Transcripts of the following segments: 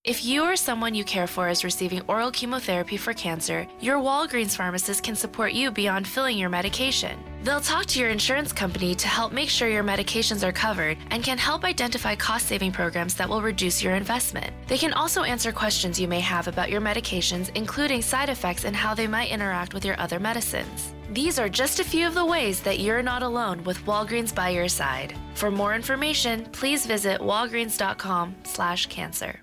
If you or someone you care for is receiving oral chemotherapy for cancer, your Walgreens pharmacist can support you beyond filling your medication. They'll talk to your insurance company to help make sure your medications are covered and can help identify cost-saving programs that will reduce your investment. They can also answer questions you may have about your medications, including side effects and how they might interact with your other medicines. These are just a few of the ways that you're not alone with Walgreens by your side. For more information, please visit walgreens.com/cancer.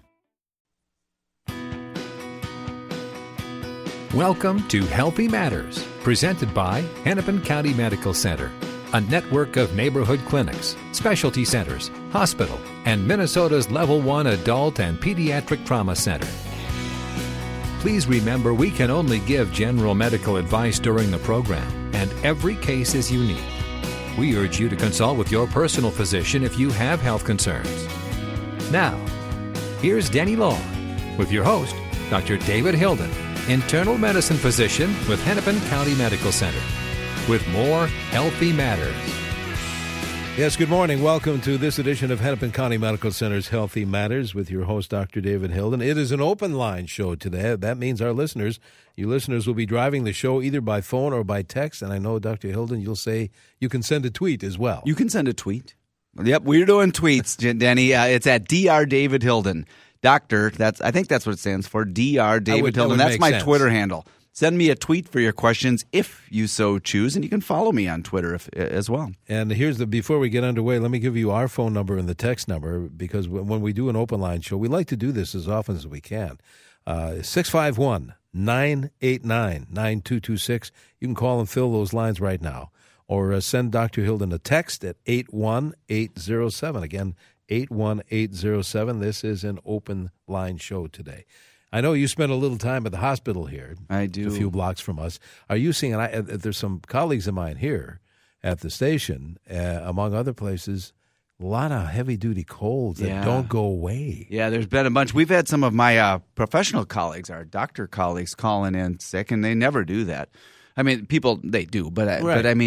Welcome to Healthy Matters, presented by Hennepin County Medical Center, a network of neighborhood clinics, specialty centers, hospital, and Minnesota's Level 1 Adult and Pediatric Trauma Center. Please remember we can only give general medical advice during the program, and every case is unique. We urge you to consult with your personal physician if you have health concerns. Now, here's Denny Law with your host, Dr. David Hilden, internal medicine physician with Hennepin County Medical Center, with more Healthy Matters. Yes, good morning. Welcome to this edition of Hennepin County Medical Center's Healthy Matters with your host, Dr. David Hilden. It is an open line show today. That means you listeners will be driving the show either by phone or by text. And I know, Dr. Hilden, you'll say you can send a tweet as well. You can send a tweet. Yep, we're doing tweets, Denny. It's at Dr. David Hilden. Doctor, I think that's what it stands for, Dr. David Hilden. That's my Twitter handle. Send me a tweet for your questions if you so choose, and you can follow me on Twitter as well. And before we get underway, let me give you our phone number and the text number, because when we do an open line show, we like to do this as often as we can. 651-989-9226. You can call and fill those lines right now, or send Dr. Hilden a text at 81807. Again, 81807. This is an open line show today. I know you spent a little time at the hospital here. I do. A few blocks from us. Are you seeing, there's some colleagues of mine here at the station, among other places, a lot of heavy-duty colds that don't go away. Yeah, there's been a bunch. We've had some of my professional colleagues, our doctor colleagues, calling in sick, and they never do that. I mean, people, they do, but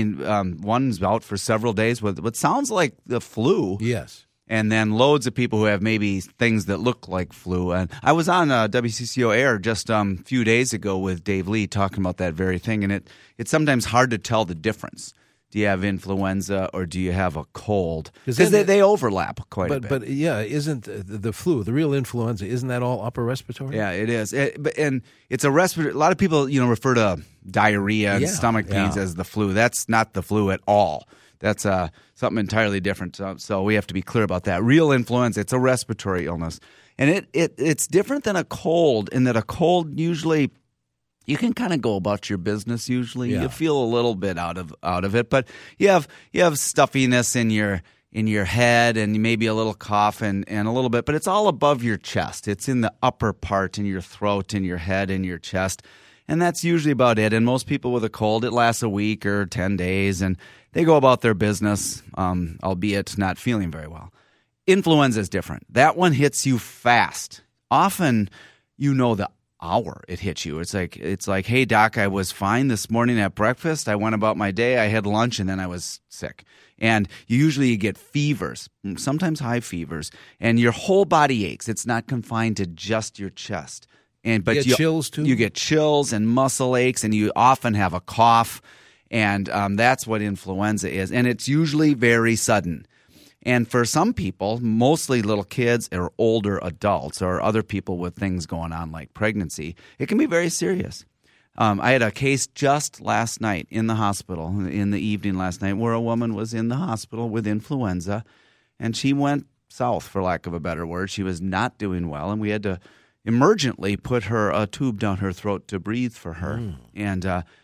one's out for several days with what sounds like the flu. Yes. And then loads of people who have maybe things that look like flu. And I was on WCCO Air just a few days ago with Dave Lee talking about that very thing. And it's sometimes hard to tell the difference. Do you have influenza or do you have a cold? Because they overlap quite a bit. But yeah, isn't the flu, the real influenza, isn't that all upper respiratory? Yeah, it is. And it's a respiratory. A lot of people, refer to diarrhea and stomach pains as the flu. That's not the flu at all. That's something entirely different. So we have to be clear about that. Real influenza, it's a respiratory illness. And it's different than a cold in that a cold usually you can kind of go about your business usually. Yeah. You feel a little bit out of it, but you have stuffiness in your head and maybe a little cough and a little bit, but it's all above your chest. It's in the upper part in your throat, in your head, in your chest. And that's usually about it. And most people with a cold, it lasts a week or 10 days, and they go about their business, albeit not feeling very well. Influenza is different. That one hits you fast. Often, the hour it hits you. It's like, hey, doc, I was fine this morning at breakfast. I went about my day. I had lunch, and then I was sick. And you get fevers, sometimes high fevers, and your whole body aches. It's not confined to just your chest. But you get chills too? You get chills and muscle aches, and you often have a cough, and that's what influenza is. And it's usually very sudden. And for some people, mostly little kids or older adults or other people with things going on like pregnancy, it can be very serious. I had a case just last night in the hospital, in the evening last night, where a woman was in the hospital with influenza, and she went south, for lack of a better word. She was not doing well, and we had to emergently put a tube down her throat to breathe for her. And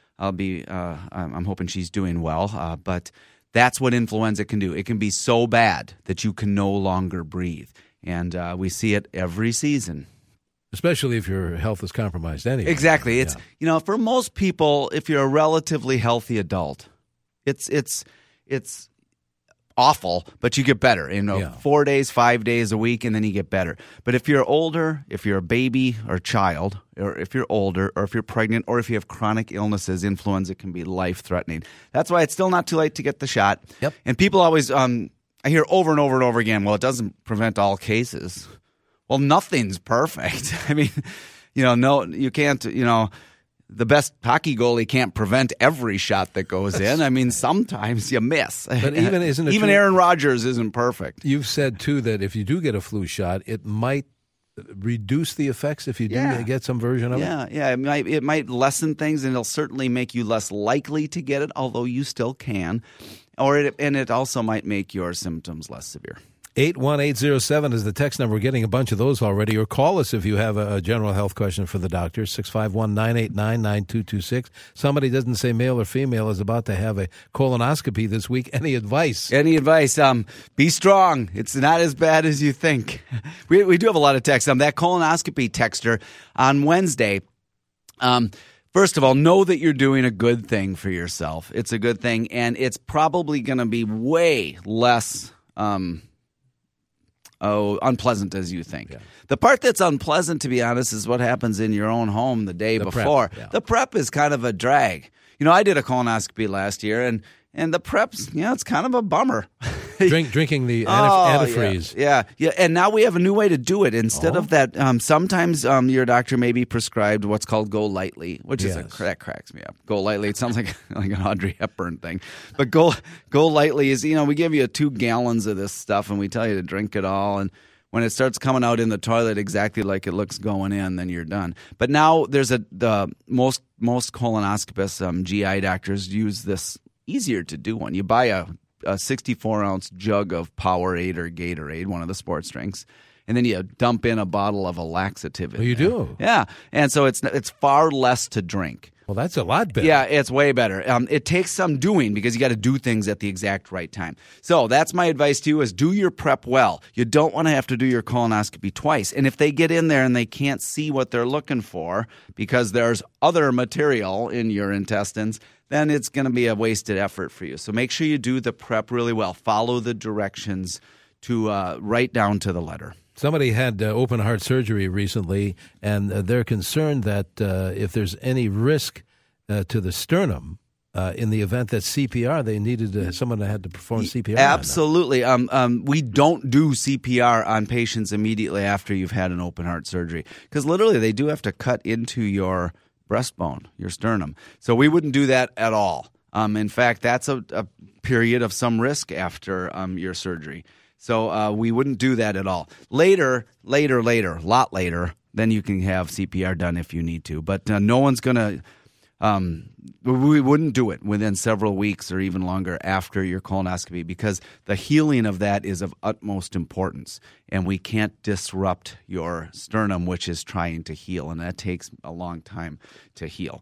I'm hoping she's doing well. But that's what influenza can do. It can be so bad that you can no longer breathe. And we see it every season. Especially if your health is compromised anyway. Exactly. It's for most people, if you're a relatively healthy adult, it's awful, but you get better. 4 days, 5 days a week, and then you get better. But if you're older, if you're a baby or child, or if you're older, or if you're pregnant, or if you have chronic illnesses, influenza can be life-threatening. That's why it's still not too late to get the shot. Yep. And people always, I hear over and over and over again, well, it doesn't prevent all cases. Well, nothing's perfect. I mean, no, you can't, the best hockey goalie can't prevent every shot that goes in. I mean, sometimes you miss. But isn't it even true? Aaron Rodgers isn't perfect. You've said, too, that if you do get a flu shot, it might reduce the effects if you do get some version of it? Yeah. It might lessen things, and it'll certainly make you less likely to get it, although you still can. And it also might make your symptoms less severe. 81807 is the text number. We're getting a bunch of those already. Or call us if you have a general health question for the doctor, 651-989-9226. Somebody doesn't say male or female is about to have a colonoscopy this week. Any advice? Be strong. It's not as bad as you think. We do have a lot of texts. That colonoscopy texter on Wednesday, first of all, know that you're doing a good thing for yourself. It's a good thing, and it's probably going to be way less unpleasant as you think. Yeah. The part that's unpleasant, to be honest, is what happens in your own home the day before. Prep, yeah. The prep is kind of a drag. I did a colonoscopy last year, and the prep's, it's kind of a bummer. Drinking the antifreeze. Yeah. And now we have a new way to do it. Instead of that, sometimes your doctor may be prescribed what's called Go Lightly, which that cracks me up. Go Lightly. It sounds like an Audrey Hepburn thing. But Go Lightly is, we give you 2 gallons of this stuff, and we tell you to drink it all. And when it starts coming out in the toilet exactly like it looks going in, then you're done. But now there's the most colonoscopists, GI doctors use this easier to do one. You buy a 64-ounce jug of Powerade or Gatorade, one of the sports drinks, and then you dump in a bottle of a laxative in you there. do? Yeah. And so it's far less to drink. Well, that's a lot better. Yeah, it's way better. It takes some doing because you got to do things at the exact right time. So that's my advice to you is do your prep well. You don't want to have to do your colonoscopy twice. And if they get in there and they can't see what they're looking for because there's other material in your intestines, then it's going to be a wasted effort for you. So make sure you do the prep really well. Follow the directions to right down to the letter. Somebody had open heart surgery recently, and they're concerned that if there's any risk to the sternum in the event that CPR, they needed someone that had to perform CPR. Absolutely. We don't do CPR on patients immediately after you've had an open heart surgery because literally they do have to cut into your breastbone, your sternum. So we wouldn't do that at all. In fact, that's a period of some risk after your surgery. So we wouldn't do that at all. Later, a lot later, then you can have CPR done if you need to. But no one's going to we wouldn't do it within several weeks or even longer after your colonoscopy because the healing of that is of utmost importance. And we can't disrupt your sternum, which is trying to heal. And that takes a long time to heal.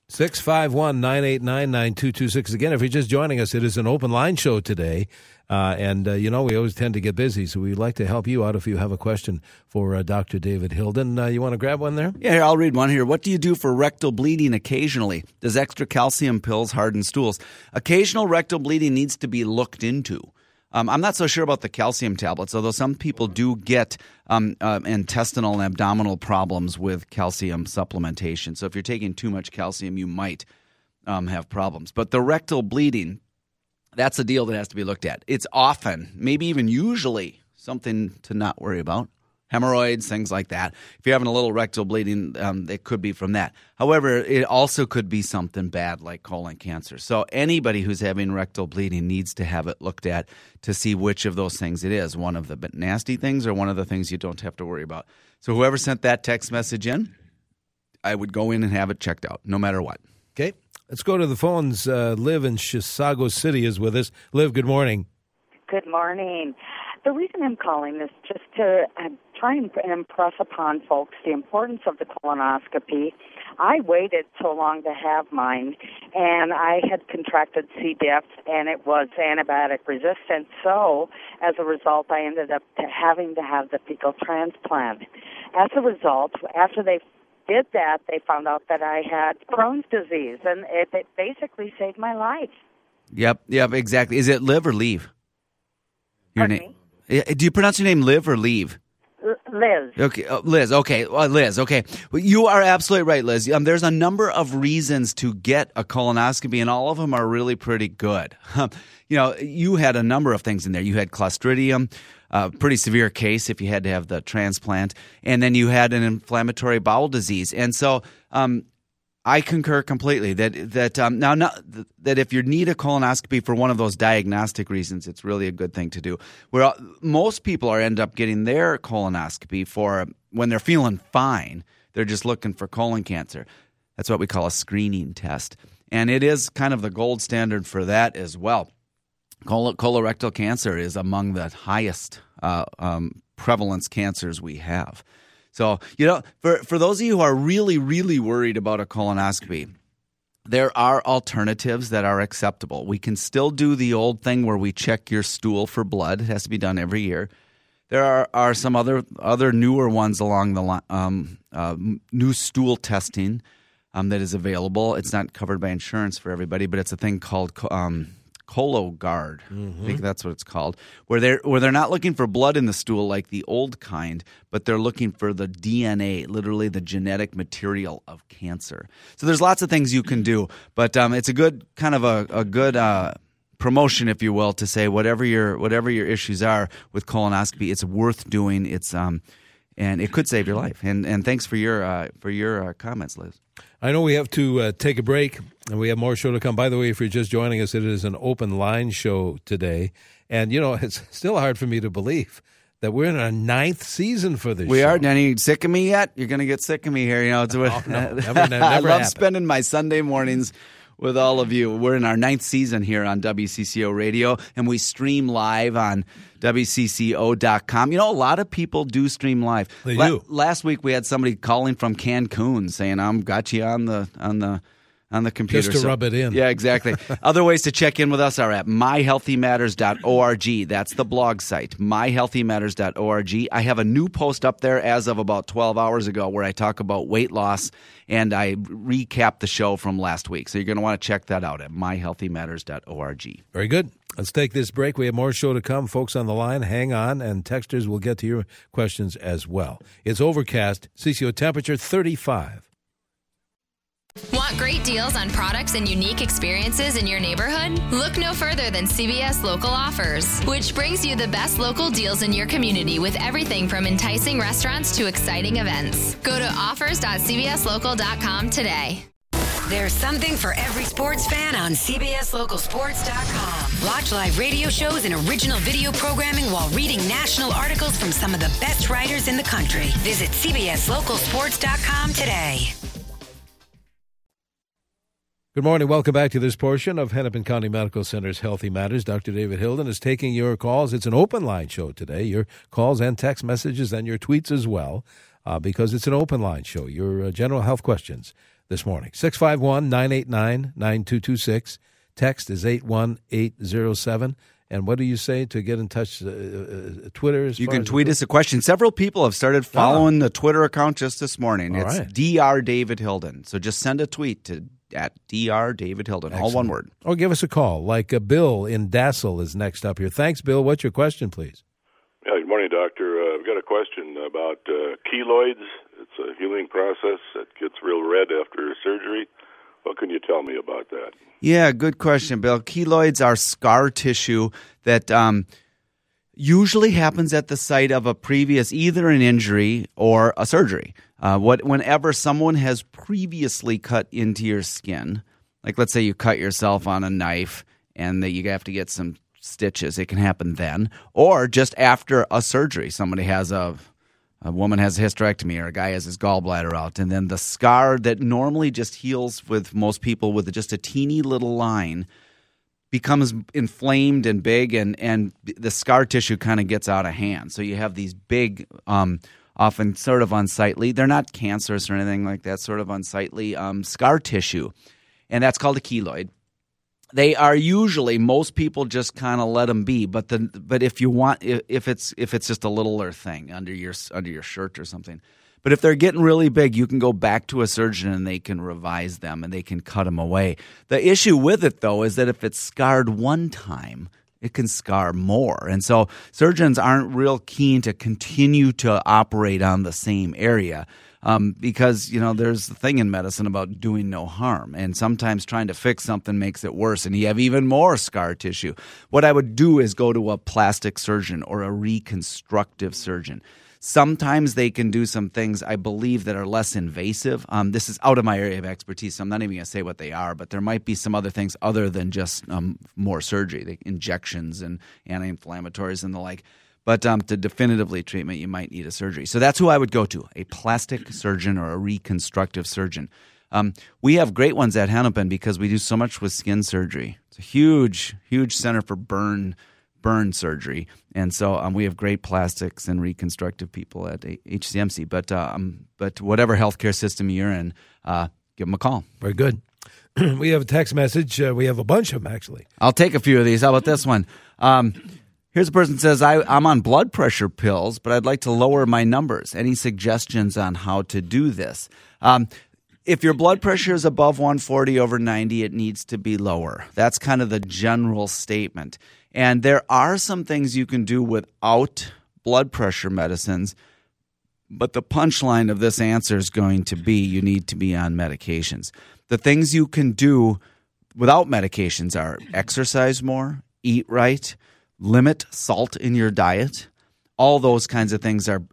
651-989-9226. Again, if you're just joining us, it is an open line show today. And we always tend to get busy, so we'd like to help you out if you have a question for Dr. David Hilden. You want to grab one there? Yeah, I'll read one here. What do you do for rectal bleeding occasionally? Does extra calcium pills harden stools? Occasional rectal bleeding needs to be looked into. I'm not so sure about the calcium tablets, although some people do get intestinal and abdominal problems with calcium supplementation. So if you're taking too much calcium, you might have problems. But the rectal bleeding, that's a deal that has to be looked at. It's often, maybe even usually, something to not worry about. Hemorrhoids, things like that. If you're having a little rectal bleeding, it could be from that. However, it also could be something bad like colon cancer. So anybody who's having rectal bleeding needs to have it looked at to see which of those things it is, one of the nasty things or one of the things you don't have to worry about. So whoever sent that text message in, I would go in and have it checked out, no matter what. Okay. Let's go to the phones. Liv in Chisago City is with us. Liv, good morning. Good morning. The reason I'm calling is just to try and impress upon folks the importance of the colonoscopy. I waited so long to have mine, and I had contracted C. diff, and it was antibiotic resistant. So, as a result, I ended up having to have the fecal transplant. As a result, after they did that, they found out that I had Crohn's disease, and it basically saved my life. Yep, exactly. Is it Liv or Leave? Pardon me? Do you pronounce your name Liv or Leave? Liz. Okay, Liz. Okay, Liz. Okay, well, you are absolutely right, Liz. There's a number of reasons to get a colonoscopy, and all of them are really pretty good. You had a number of things in there. You had Clostridium. pretty severe case if you had to have the transplant, and then you had an inflammatory bowel disease. And so I concur completely that if you need a colonoscopy for one of those diagnostic reasons, it's really a good thing to do. Where most people end up getting their colonoscopy for when they're feeling fine. They're just looking for colon cancer. That's what we call a screening test. And it is kind of the gold standard for that as well. Colorectal cancer is among the highest prevalence cancers we have. So, for those of you who are really, really worried about a colonoscopy, there are alternatives that are acceptable. We can still do the old thing where we check your stool for blood. It has to be done every year. There are some other newer ones along the line, new stool testing that is available. It's not covered by insurance for everybody, but it's a thing called Cologuard. I think that's what it's called, where they're not looking for blood in the stool like the old kind, but they're looking for the DNA, literally the genetic material of cancer. So there's lots of things you can do, but it's a good kind of a good promotion, if you will, to say whatever your issues are with colonoscopy, it's worth doing. It's and it could save your life. And thanks for your comments, Liz. I know we have to take a break, and we have more show to come. By the way, if you're just joining us, it is an open line show today. And, it's still hard for me to believe that we're in our 9th season for this show. We are. Are you sick of me yet? You're going to get sick of me here. No, never I love happened. spending my Sunday mornings with all of you. We're in our 9th season here on WCCO Radio, and we stream live on WCCO.com. A lot of people do stream live. They do. Last week we had somebody calling from Cancun saying, got you on the computer. Just to rub it in. Yeah, exactly. Other ways to check in with us are at myhealthymatters.org. That's the blog site, myhealthymatters.org. I have a new post up there as of about 12 hours ago where I talk about weight loss, and I recap the show from last week. So you're going to want to check that out at myhealthymatters.org. Very good. Let's take this break. We have more show to come. Folks on the line, hang on, and texters will get to your questions as well. It's overcast. CCO temperature 35. Want great deals on products and unique experiences in your neighborhood? Look no further than CBS Local Offers, which brings you the best local deals in your community with everything from enticing restaurants to exciting events. Go to offers.cbslocal.com today. There's something for every sports fan on CBSLocalSports.com. Watch live radio shows and original video programming while reading national articles from some of the best writers in the country. Visit CBSLocalSports.com today. Good morning. Welcome back to this portion of Hennepin County Medical Center's Healthy Matters. Dr. David Hilden is taking your calls. It's an open line show today. Your calls and text messages and your tweets as well, because it's an open line show. Your general health questions this morning. 651-989-9226. Text is 81807. And what do you say to get in touch? Twitter? You can tweet us a question. Several people have started following the Twitter account just this morning. All it's right. Dr. David Hilden. So just send a tweet to at Dr. David Hilden, all one word. Or give us a call, like Bill in Dassel is next up here. Thanks, Bill. What's your question, please? Yeah, good morning, doctor. I've got a question about keloids. It's a healing process that gets real red after surgery. What can you tell me about that? Yeah, good question, Bill. Keloids are scar tissue that usually happens at the site of a previous, either an injury or a surgery. Whenever someone has previously cut into your skin, like let's say you cut yourself on a knife and that you have to get some stitches, it can happen then. Or just after a surgery, somebody has a woman has a hysterectomy or a guy has his gallbladder out, and then the scar that normally just heals with most people with just a teeny little line becomes inflamed and big, and the scar tissue kind of gets out of hand. So you have these big, often sort of unsightly, they're not cancerous or anything like that, sort of unsightly scar tissue, and that's called a keloid. They are usually, most people just kind of let them be, but if you want, if it's just a littler thing under your shirt or something, but if they're getting really big, you can go back to a surgeon and they can revise them and they can cut them away. The issue with it though is that if it's scarred one time, it can scar more. And so surgeons aren't real keen to continue to operate on the same area because, there's the thing in medicine about doing no harm. And sometimes trying to fix something makes it worse, and you have even more scar tissue. What I would do is go to a plastic surgeon or a reconstructive surgeon. Sometimes they can do some things, I believe, that are less invasive. This is out of my area of expertise, so I'm not even going to say what they are, but there might be some other things other than just more surgery, like injections and anti-inflammatories and the like. But to definitively treatment, you might need a surgery. So that's who I would go to, a plastic surgeon or a reconstructive surgeon. We have great ones at Hennepin because we do so much with skin surgery. It's a huge, huge center for burn surgery. And so we have great plastics and reconstructive people at HCMC. But whatever healthcare system you're in, give them a call. Very good. We have a text message. We have a bunch of them, actually. I'll take a few of these. How about this one? Here's a person that says, I'm on blood pressure pills, but I'd like to lower my numbers. Any suggestions on how to do this? If your blood pressure is above 140/90, it needs to be lower. That's kind of the general statement. And there are some things you can do without blood pressure medicines, but the punchline of this answer is going to be you need to be on medications. The things you can do without medications are exercise more, eat right, limit salt in your diet. All those kinds of things are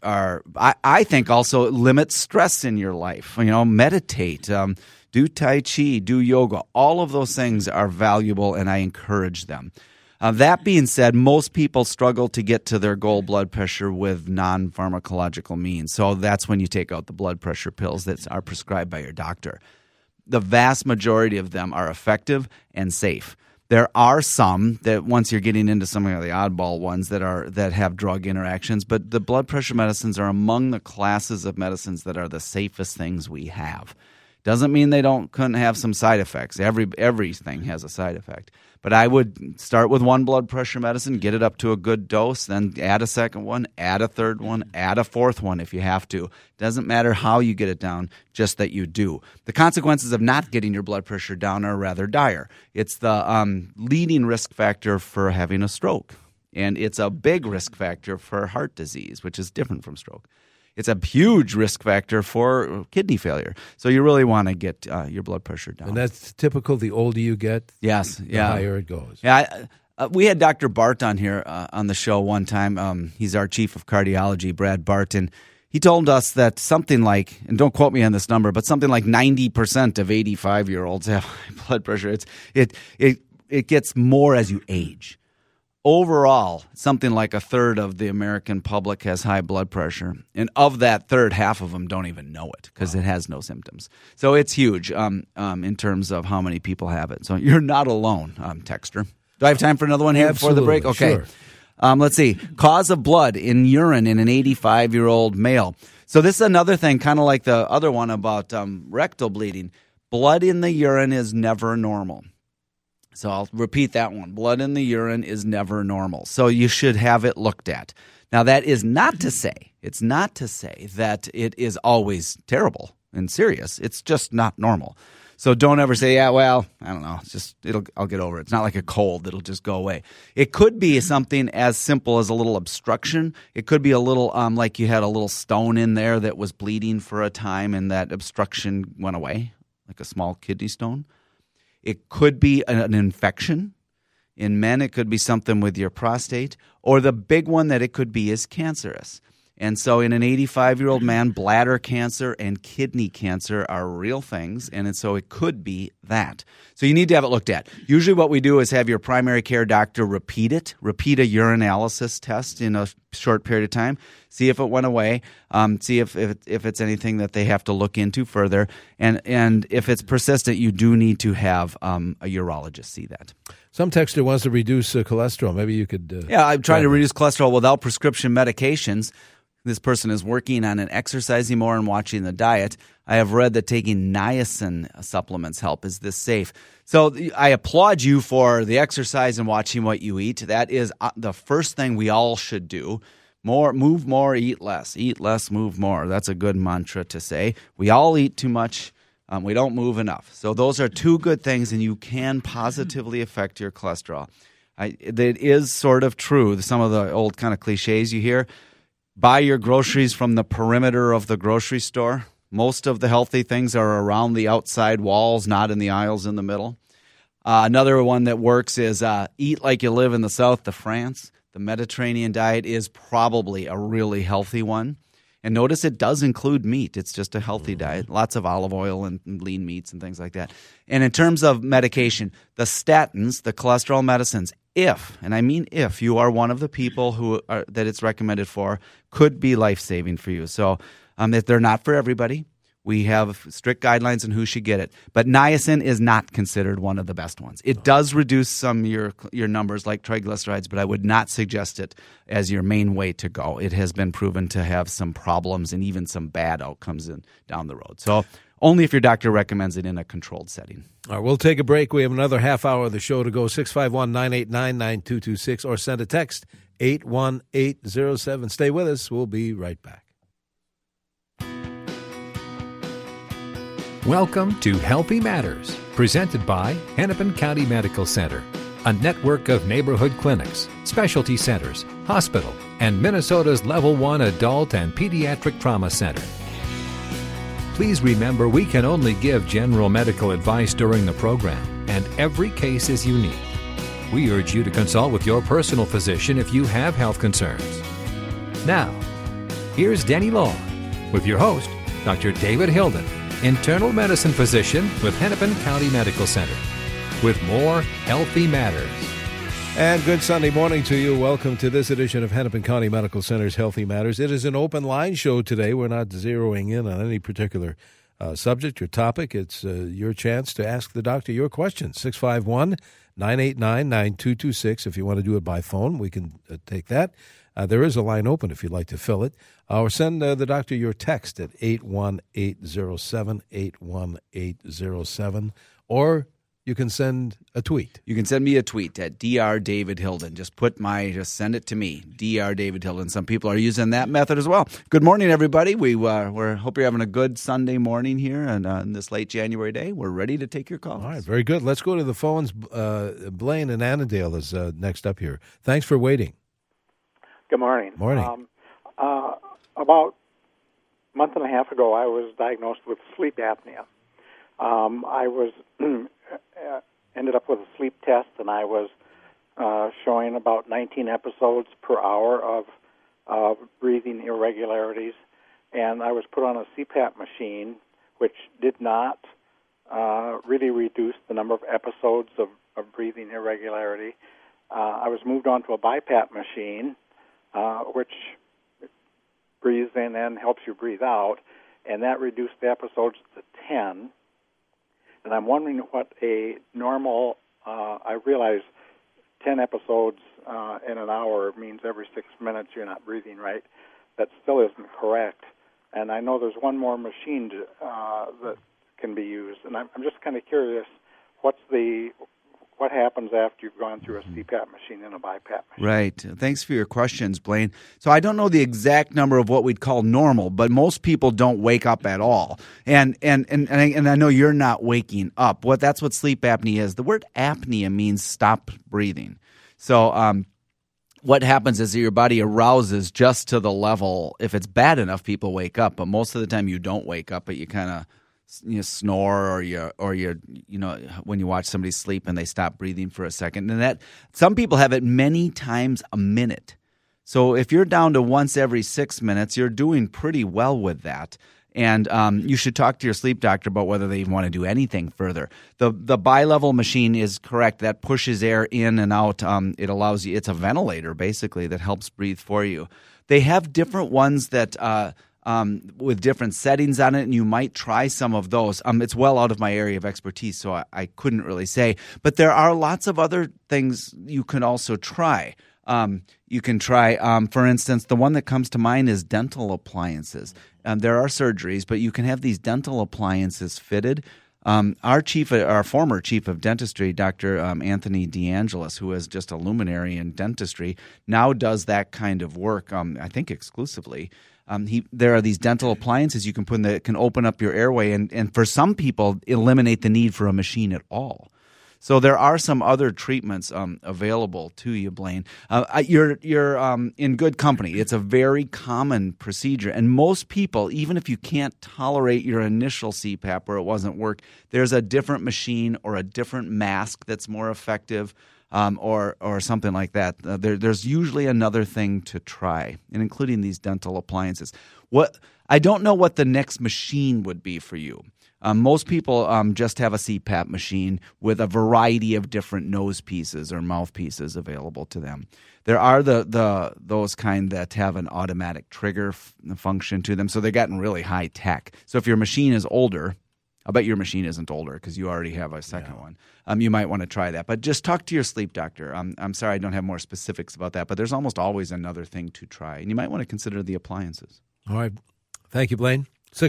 I think also limit stress in your life. Meditate, do Tai Chi, do yoga. All of those things are valuable, and I encourage them. That being said, most people struggle to get to their goal blood pressure with non-pharmacological means. So that's when you take out the blood pressure pills that are prescribed by your doctor. The vast majority of them are effective and safe. There are some that once you're getting into some of the oddball ones that have drug interactions, but the blood pressure medicines are among the classes of medicines that are the safest things we have. Doesn't mean they couldn't have some side effects. Everything has a side effect. But I would start with one blood pressure medicine, get it up to a good dose, then add a second one, add a third one, add a fourth one if you have to. Doesn't matter how you get it down, just that you do. The consequences of not getting your blood pressure down are rather dire. It's the leading risk factor for having a stroke, and it's a big risk factor for heart disease, which is different from stroke. It's a huge risk factor for kidney failure. So you really want to get your blood pressure down. And that's typical. The older you get, the higher it goes. Yeah, we had Dr. Bart on here on the show one time. He's our chief of cardiology, Brad Bart, and he told us that something like, and don't quote me on this number, but something like 90% of 85-year-olds have high blood pressure. It gets more as you age. Overall, something like a third of the American public has high blood pressure. And of that third, half of them don't even know it because it has no symptoms. So it's huge in terms of how many people have it. So you're not alone, Texter. Do I have time for another one here before the break? Okay. Sure. Let's see. Cause of blood in urine in an 85-year-old male. So this is another thing, kind of like the other one about rectal bleeding. Blood in the urine is never normal. So I'll repeat that one. Blood in the urine is never normal. So you should have it looked at. Now, that is not to say, that it is always terrible and serious. It's just not normal. So don't ever say, I don't know. I'll get over it. It's not like a cold that'll just go away. It could be something as simple as a little obstruction. It could be a little, like you had a little stone in there that was bleeding for a time and that obstruction went away, like a small kidney stone. It could be an infection. In men, it could be something with your prostate. Or the big one that it could be is cancerous. And so in an 85-year-old man, bladder cancer and kidney cancer are real things, and so it could be that. So you need to have it looked at. Usually what we do is have your primary care doctor repeat a urinalysis test in a short period of time, see if it went away, see if it's anything that they have to look into further, and if it's persistent, you do need to have a urologist see that. Some texter wants to reduce cholesterol. Maybe you could... I'm trying to reduce cholesterol without prescription medications. This person is working on exercising more and watching the diet. I have read that taking niacin supplements help. Is this safe? So I applaud you for the exercise and watching what you eat. That is the first thing we all should do. Move more, eat less. Eat less, move more. That's a good mantra to say. We all eat too much. We don't move enough. So those are two good things, and you can positively affect your cholesterol. It is sort of true. Some of the old kind of cliches you hear. Buy your groceries from the perimeter of the grocery store. Most of the healthy things are around the outside walls, not in the aisles in the middle. Another one that works is eat like you live in the south of France. The Mediterranean diet is probably a really healthy one. And notice it does include meat. It's just a healthy diet. Lots of olive oil and lean meats and things like that. And in terms of medication, the statins, the cholesterol medicines, and I mean if you are one of the people that it's recommended for, could be life-saving for you. So if they're not for everybody, we have strict guidelines on who should get it. But niacin is not considered one of the best ones. It does reduce some of your numbers like triglycerides, but I would not suggest it as your main way to go. It has been proven to have some problems and even some bad outcomes down the road. So only if your doctor recommends it in a controlled setting. All right, we'll take a break. We have another half hour of the show to go. 651-989-9226 or send a text 81807. Stay with us. We'll be right back. Welcome to Healthy Matters, presented by Hennepin County Medical Center, a network of neighborhood clinics, specialty centers, hospital, and Minnesota's Level 1 Adult and Pediatric Trauma Center. Please remember we can only give general medical advice during the program, and every case is unique. We urge you to consult with your personal physician if you have health concerns. Now, here's Danny Long with your host, Dr. David Hilden, internal medicine physician with Hennepin County Medical Center, with more Healthy Matters. And good Sunday morning to you. Welcome to this edition of Hennepin County Medical Center's Healthy Matters. It is an open line show today. We're not zeroing in on any particular subject or topic. It's your chance to ask the doctor your questions. 651-989-9226. If you want to do it by phone, we can take that. There is a line open if you'd like to fill it. Or send the doctor your text at 81807, 81807. Or you can send a tweet. You can send me a tweet at Dr. David Hilden. Just send it to me, Dr. David Hilden. Some people are using that method as well. Good morning, everybody. We hope you're having a good Sunday morning here, and on this late January day, we're ready to take your calls. All right, very good. Let's go to the phones. Blaine in Annandale is next up here. Thanks for waiting. Good morning. Morning. About a month and a half ago, I was diagnosed with sleep apnea. I was ended up with a sleep test, and I was showing about 19 episodes per hour of breathing irregularities, and I was put on a CPAP machine, which did not really reduce the number of episodes of breathing irregularity. I was moved on to a BiPAP machine, which breathes in and helps you breathe out, and that reduced the episodes to 10. And I'm wondering what a normal, I realize 10 episodes in an hour means every 6 minutes you're not breathing right. That still isn't correct. And I know there's one more machine that can be used. And I'm just kind of curious, what happens after you've gone through a CPAP machine and a BiPAP machine? Right. Thanks for your questions, Blaine. So I don't know the exact number of what we'd call normal, but most people don't wake up at all. And I know you're not waking up. That's what sleep apnea is. The word apnea means stop breathing. So what happens is that your body arouses just to the level. If it's bad enough, people wake up, but most of the time you don't wake up, but you kind of snore or you when you watch somebody sleep and they stop breathing for a second. And that some people have it many times a minute. So if you're down to once every 6 minutes, you're doing pretty well with that. And you should talk to your sleep doctor about whether they even want to do anything further. The bi-level machine is correct. That pushes air in and out. It allows you. It's a ventilator basically that helps breathe for you. They have different ones that with different settings on it, and you might try some of those. It's well out of my area of expertise, so I couldn't really say. But there are lots of other things you can also try. You can try, for instance, the one that comes to mind is dental appliances. There are surgeries, but you can have these dental appliances fitted. Our former chief of dentistry, Dr. Anthony DeAngelis, who is just a luminary in dentistry, now does that kind of work, I think exclusively. There are these dental appliances you can put in that can open up your airway and for some people eliminate the need for a machine at all. So there are some other treatments available to you, Blaine. You're in good company. It's a very common procedure, and most people, even if you can't tolerate your initial CPAP or it wasn't work, there's a different machine or a different mask that's more effective. Or something like that. There's usually another thing to try, and including these dental appliances. I don't know what the next machine would be for you. Most people just have a CPAP machine with a variety of different nose pieces or mouth pieces available to them. There are those kind that have an automatic trigger function to them, so they're getting really high tech. So if your machine is older, I bet your machine isn't older because you already have a second one. You might want to try that. But just talk to your sleep doctor. I'm sorry I don't have more specifics about that, but there's almost always another thing to try. And you might want to consider the appliances. All right. Thank you, Blaine.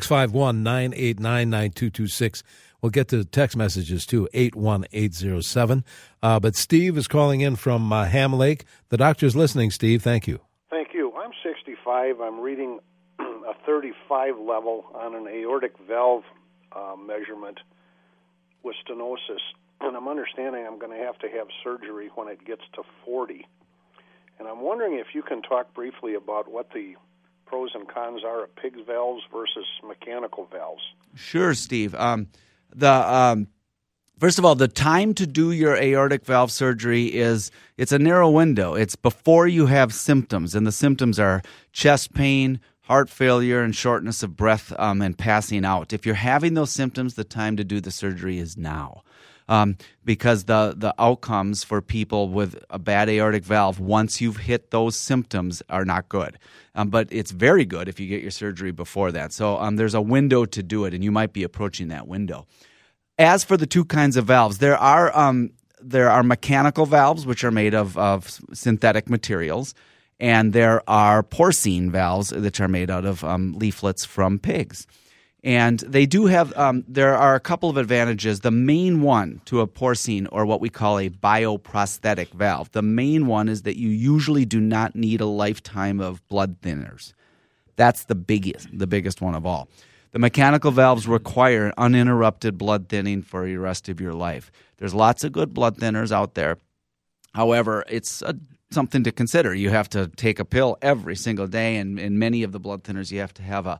651-989-9226. We'll get to text messages, too, 81807. But Steve is calling in from Ham Lake. The doctor's listening, Steve. Thank you. Thank you. I'm 65. I'm reading a 35 level on an aortic valve measurement with stenosis, and I'm understanding I'm going to have surgery when it gets to 40. And I'm wondering if you can talk briefly about what the pros and cons are of PIGS valves versus mechanical valves. Sure, Steve. First of all, the time to do your aortic valve surgery it's a narrow window. It's before you have symptoms, and the symptoms are chest pain, heart failure, and shortness of breath, and passing out. If you're having those symptoms, the time to do the surgery is now. Because the outcomes for people with a bad aortic valve, once you've hit those symptoms, are not good. But it's very good if you get your surgery before that. So there's a window to do it, and you might be approaching that window. As for the two kinds of valves, there are mechanical valves, which are made of synthetic materials, and there are porcine valves, which are made out of leaflets from pigs. And they do have there are a couple of advantages. The main one to a porcine, or what we call a bioprosthetic valve, the main one is that you usually do not need a lifetime of blood thinners. That's the biggest one of all. The mechanical valves require uninterrupted blood thinning for the rest of your life. There's lots of good blood thinners out there. However, it's something to consider. You have to take a pill every single day, and in many of the blood thinners, you have to have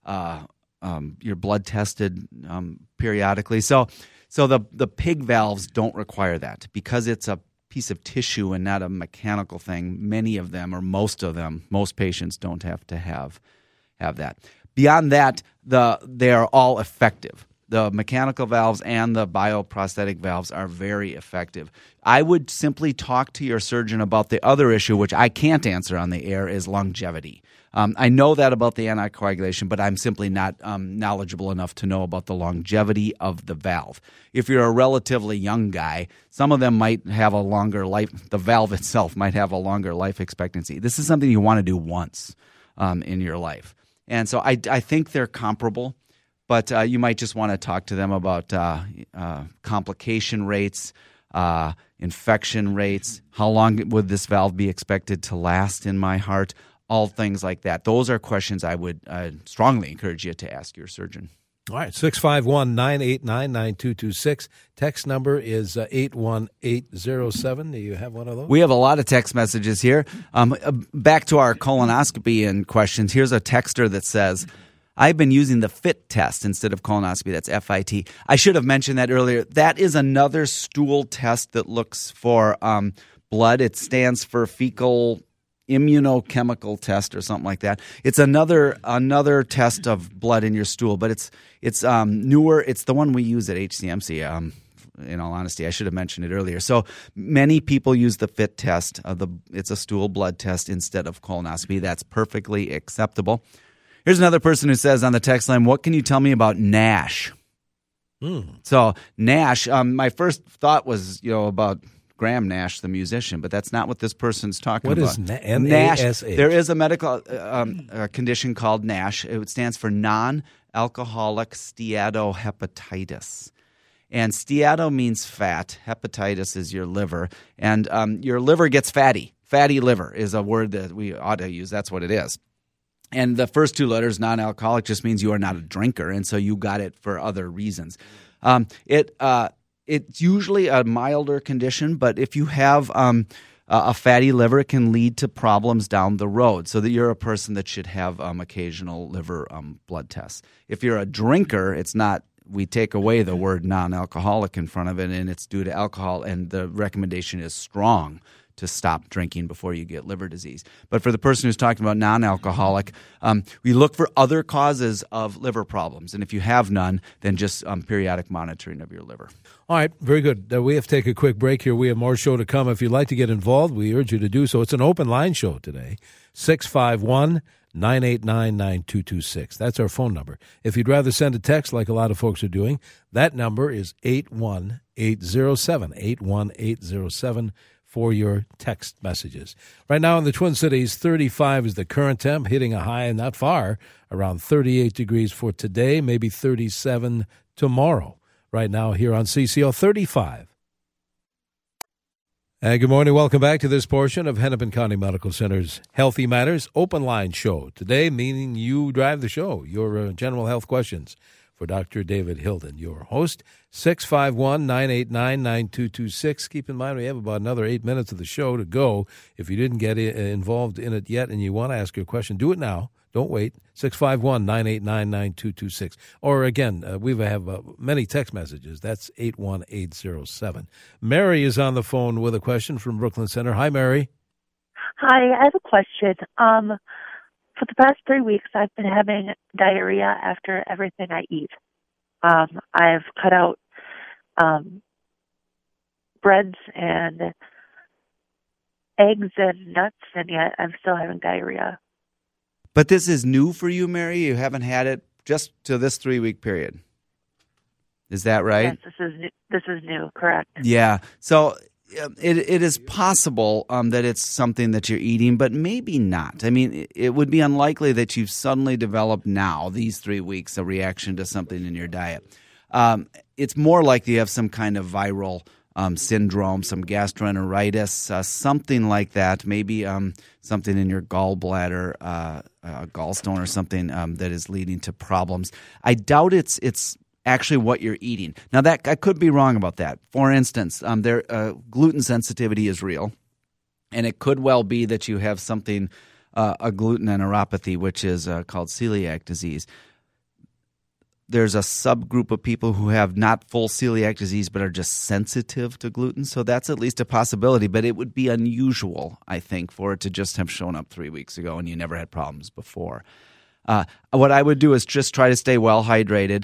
your blood tested periodically. So the PIG valves don't require that because it's a piece of tissue and not a mechanical thing. Many of them, or most of them, most patients don't have to have that. Beyond that, they are all effective. The mechanical valves and the bioprosthetic valves are very effective. I would simply talk to your surgeon about the other issue, which I can't answer on the air, is longevity. I know that about the anticoagulation, but I'm simply not knowledgeable enough to know about the longevity of the valve. If you're a relatively young guy, some of them might have a longer life. The valve itself might have a longer life expectancy. This is something you want to do once in your life. And so I think they're comparable, but you might just want to talk to them about complication rates, infection rates, how long would this valve be expected to last in my heart, all things like that. Those are questions I would strongly encourage you to ask your surgeon. All right, 651-989-9226. Text number is 81807. Do you have one of those? We have a lot of text messages here. Back to our colonoscopy and questions. Here's a texter that says, I've been using the FIT test instead of colonoscopy. That's FIT. I should have mentioned that earlier. That is another stool test that looks for blood. It stands for fecal immunochemical test or something like that. It's another test of blood in your stool, but it's newer. It's the one we use at HCMC. In all honesty, I should have mentioned it earlier. So many people use the FIT test. It's a stool blood test instead of colonoscopy. That's perfectly acceptable. Here's another person who says on the text line, what can you tell me about NASH? So NASH, my first thought was, about Graham Nash, the musician, but that's not what this person's talking about. What is NASH? There is a medical condition called NASH. It stands for non-alcoholic steatohepatitis. And steato means fat. Hepatitis is your liver. And your liver gets fatty. Fatty liver is a word that we ought to use. That's what it is. And the first two letters, non-alcoholic, just means you are not a drinker, and so you got it for other reasons. It's usually a milder condition, but if you have a fatty liver, it can lead to problems down the road, so that you're a person that should have occasional liver blood tests. If you're a drinker, it's not. We take away the word non-alcoholic in front of it, and it's due to alcohol, and the recommendation is strong to stop drinking before you get liver disease. But for the person who's talking about non-alcoholic, we look for other causes of liver problems. And if you have none, then just periodic monitoring of your liver. All right, very good. We have to take a quick break here. We have more show to come. If you'd like to get involved, we urge you to do so. It's an open line show today, 651-989-9226. That's our phone number. If you'd rather send a text like a lot of folks are doing, that number is 81807, 81807. For your text messages. Right now in the Twin Cities, 35 is the current temp, hitting a high not far, around 38 degrees for today, maybe 37 tomorrow. Right now here on CCO, 35. And good morning. Welcome back to this portion of Hennepin County Medical Center's Healthy Matters Open Line Show. Today, meaning you drive the show, your general health questions for Dr. David Hilden, your host, 651-989-9226. Keep in mind we have about another 8 minutes of the show to go. If you didn't get involved in it yet and you want to ask your question, do it now. Don't wait. 651-989-9226. Or again, we have many text messages. That's 81807. Mary is on the phone with a question from Brooklyn Center. Hi, Mary. Hi, I have a question. For the past 3 weeks, I've been having diarrhea after everything I eat. I've cut out breads and eggs and nuts, and yet I'm still having diarrhea. But this is new for you, Mary? You haven't had it just to this 3 week period. Is that right? Yes, this is new, correct. Yeah. So it is possible that it's something that you're eating, but maybe not. I mean, it would be unlikely that you've suddenly developed now, these 3 weeks, a reaction to something in your diet. It's more likely you have some kind of viral syndrome, some gastroenteritis, something like that, maybe something in your gallbladder, gallstone or something that is leading to problems. I doubt it's actually what you're eating. Now, that I could be wrong about that. For instance, gluten sensitivity is real, and it could well be that you have something, a gluten enteropathy, which is called celiac disease. There's a subgroup of people who have not full celiac disease but are just sensitive to gluten, so that's at least a possibility, but it would be unusual, I think, for it to just have shown up 3 weeks ago and you never had problems before. What I would do is just try to stay well hydrated.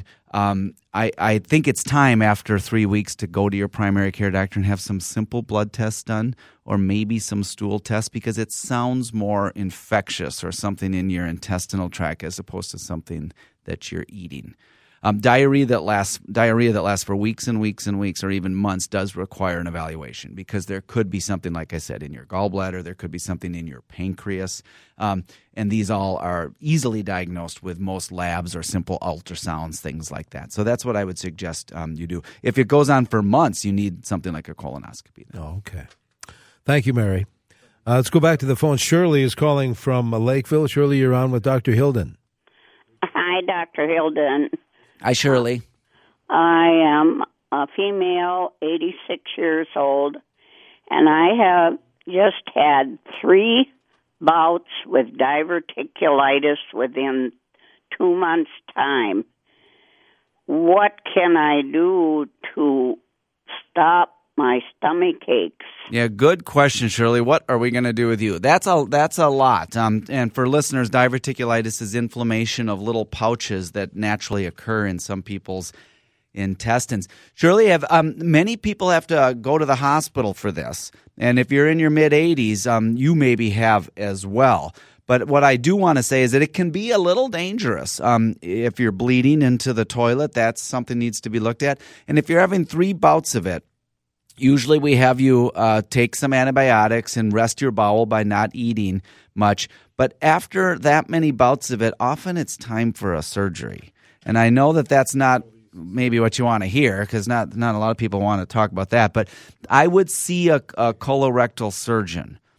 I think it's time after 3 weeks to go to your primary care doctor and have some simple blood tests done, or maybe some stool tests, because it sounds more infectious or something in your intestinal tract as opposed to something that you're eating. Diarrhea that lasts for weeks and weeks and weeks or even months does require an evaluation, because there could be something, like I said, in your gallbladder. There could be something in your pancreas. And these all are easily diagnosed with most labs or simple ultrasounds, things like that. So that's what I would suggest you do. If it goes on for months, you need something like a colonoscopy. Oh, okay. Thank you, Mary. Let's go back to the phone. Shirley is calling from Lakeville. Shirley, you're on with Dr. Hilden. Hi, Dr. Hilden. Hi, Shirley. I am a female, 86 years old, and I have just had 3 bouts with diverticulitis within 2 months' time. What can I do to stop my stomach aches? Yeah, good question, Shirley. What are we going to do with you? That's a lot. And for listeners, diverticulitis is inflammation of little pouches that naturally occur in some people's intestines. Shirley, many people have to go to the hospital for this. And if you're in your mid-80s, you maybe have as well. But what I do want to say is that it can be a little dangerous. If you're bleeding into the toilet, that's something that needs to be looked at. And if you're having 3 bouts of it, usually we have you take some antibiotics and rest your bowel by not eating much. But after that many bouts of it, often it's time for a surgery. And I know that that's not maybe what you want to hear, because not a lot of people want to talk about that. But I would see a colorectal surgeon,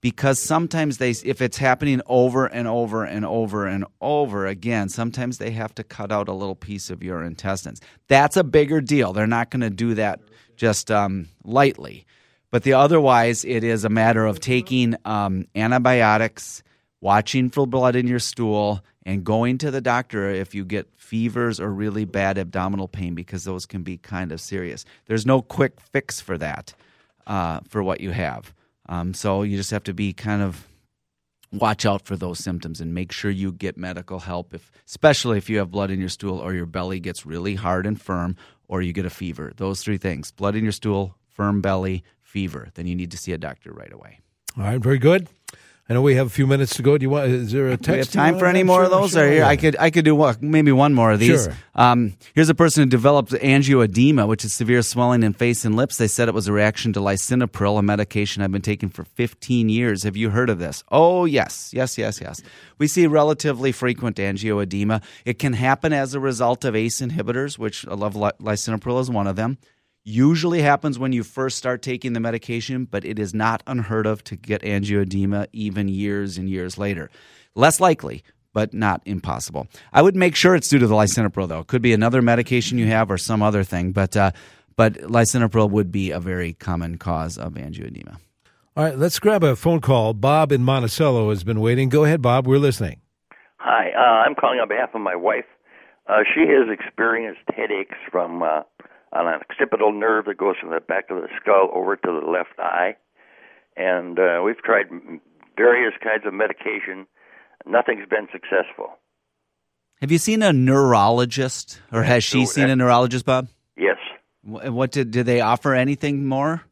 because sometimes if it's happening over and over and over and over again, sometimes they have to cut out a little piece of your intestines. That's a bigger deal. They're not going to do that just lightly. But otherwise, it is a matter of taking antibiotics, watching for blood in your stool, and going to the doctor if you get fevers or really bad abdominal pain, because those can be kind of serious. There's no quick fix for that, for what you have. So you just have to be kind of watch out for those symptoms and make sure you get medical help, especially if you have blood in your stool or your belly gets really hard and firm or you get a fever. Those three things, blood in your stool, firm belly, fever, then you need to see a doctor right away. All right, very good. I know we have a few minutes to go. Is there a text? Do we have time for any more of those? Sure, yeah. I could do maybe one more of these. Sure. Here's a person who developed angioedema, which is severe swelling in face and lips. They said it was a reaction to lisinopril, a medication I've been taking for 15 years. Have you heard of this? Oh, yes. We see relatively frequent angioedema. It can happen as a result of ACE inhibitors, which lisinopril is one of them. Usually happens when you first start taking the medication, but it is not unheard of to get angioedema even years and years later. Less likely, but not impossible. I would make sure it's due to the lisinopril, though. It could be another medication you have or some other thing, but lisinopril would be a very common cause of angioedema. All right, let's grab a phone call. Bob in Monticello has been waiting. Go ahead, Bob. We're listening. Hi, I'm calling on behalf of my wife. She has experienced headaches from on an occipital nerve that goes from the back of the skull over to the left eye. And we've tried various kinds of medication. Nothing's been successful. Have you seen a neurologist, or has she seen a neurologist, Bob? Yes. What did they offer anything more?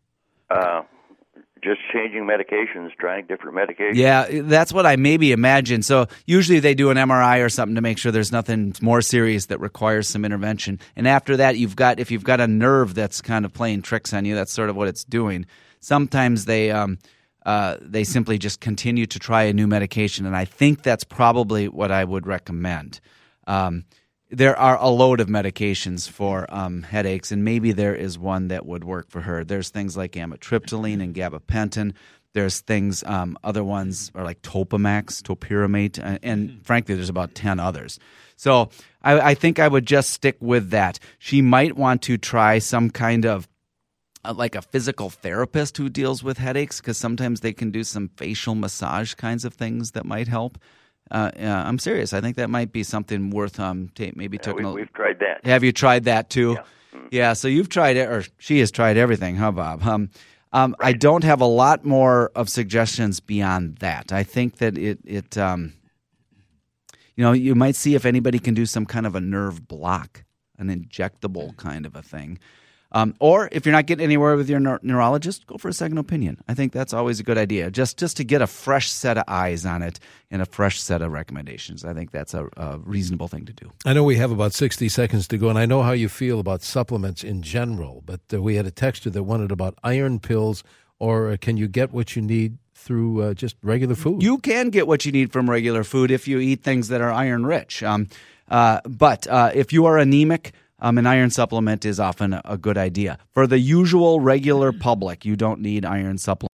Just changing medications, trying different medications. Yeah, that's what I maybe imagine. So usually they do an MRI or something to make sure there's nothing more serious that requires some intervention. And after that, if you've got a nerve that's kind of playing tricks on you, that's sort of what it's doing. Sometimes they simply just continue to try a new medication, and I think that's probably what I would recommend. There are a load of medications for headaches, and maybe there is one that would work for her. There's things like amitriptyline and gabapentin. There's things, other ones are like Topamax, topiramate, and frankly, there's about 10 others. So I think I would just stick with that. She might want to try some kind of like a physical therapist who deals with headaches, because sometimes they can do some facial massage kinds of things that might help. I'm serious. I think that might be something worth maybe taking a look. We've tried that. Have you tried that too? Yeah. Yeah, so you've tried it, or she has tried everything, huh, Bob? Right. I don't have a lot more of suggestions beyond that. I think that you might see if anybody can do some kind of a nerve block, an injectable kind of a thing. Or if you're not getting anywhere with your neurologist, go for a second opinion. I think that's always a good idea, just to get a fresh set of eyes on it and a fresh set of recommendations. I think that's a reasonable thing to do. I know we have about 60 seconds to go, and I know how you feel about supplements in general, but we had a texter that wanted about iron pills, or can you get what you need through just regular food? You can get what you need from regular food if you eat things that are iron-rich. But if you are anemic, an iron supplement is often a good idea. For the usual regular public, you don't need iron supplements.